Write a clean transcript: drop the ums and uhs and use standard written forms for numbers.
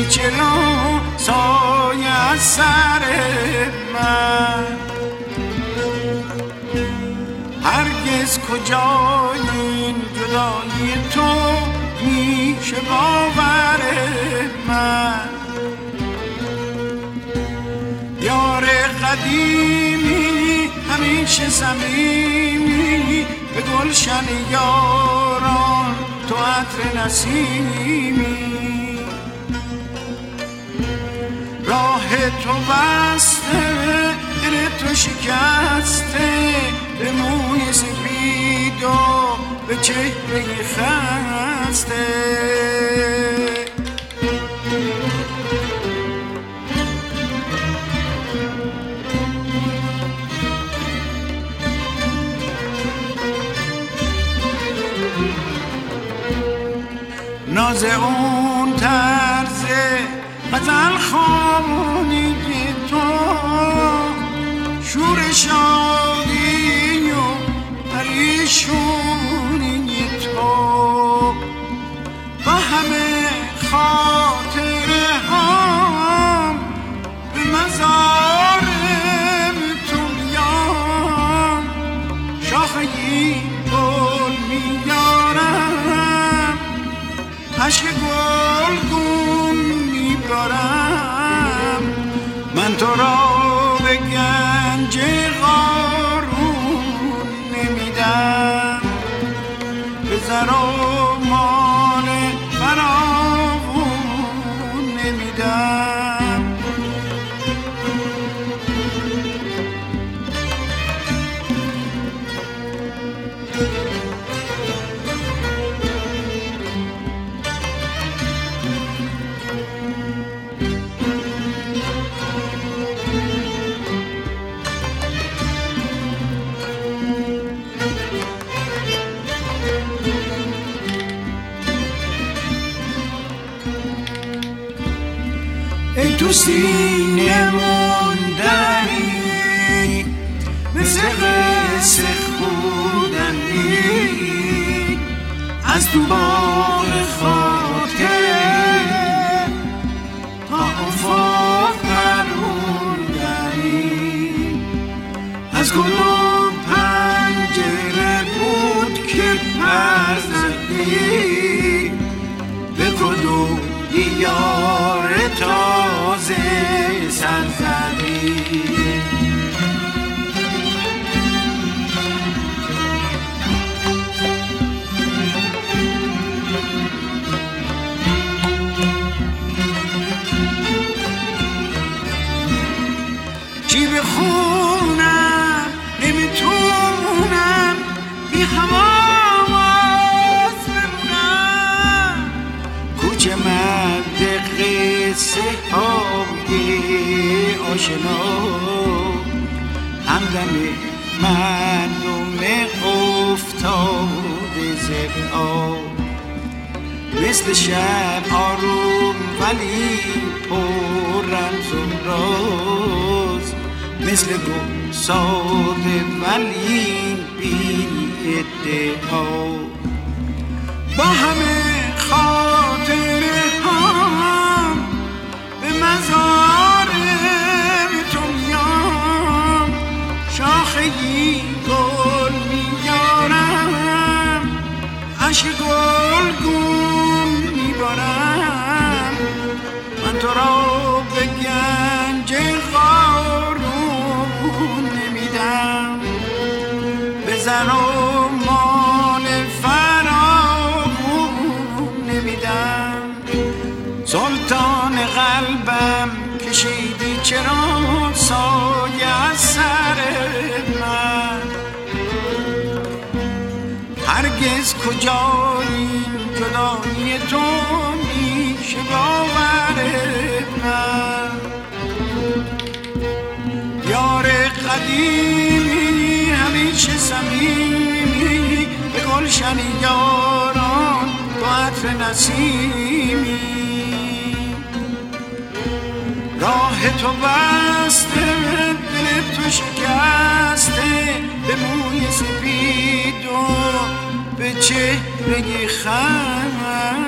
چرا سایه از سر من؟ هرگز کجای این جدایی تو میشه باور من؟ یار قدیمی همیشه صمیمی، به گلشن یاران تو عطر نسیمی. راه تو بسته، دل تو شکسته، به موی سپید و به چهره خسته. ناز اون طرز غزل خوانی تو، شور شادی و پریشونی تو، با همه خاطره هم به مزار تو میام. شاخه گل میارم، عشق گلگون میبارم. من تو را به گنج قارون نمیدم، به زر و مال فراوون نمیدم. ای تو سینه موندنی، مثل قصه خوندنی، از تو باغ خاطر تا افاق پروندنی. از کدوم پنجره بود که پر زدی، به کدوم دیار تازه سر زدی. چی بخونم نمیتونم، بی حواس بمونم. کوچه مرد قصه های آشنا، همدم مردم افتاده زبها. مثل شب آروم ولی پر رمز و راز، مثل گل ساده ولی بی ادعا. با همه خاطره هم به مزار تو میام. شاخه‌ای گل میارم، عشق گلگون میبارم. من تو را به گنج قارون نمیدم، به زر و مال فراوون نمیدم. سلطان قلبم کشیدی چرا سایه از سر من؟ هرگز کجایی جدایی تو میشه باور من؟ یار قدیمی همیشه صمیمی، به گلشن یاران تو عطر نسیمی. راه تو بسته، دل تو شکسته، به موی سپید و به چهره خم.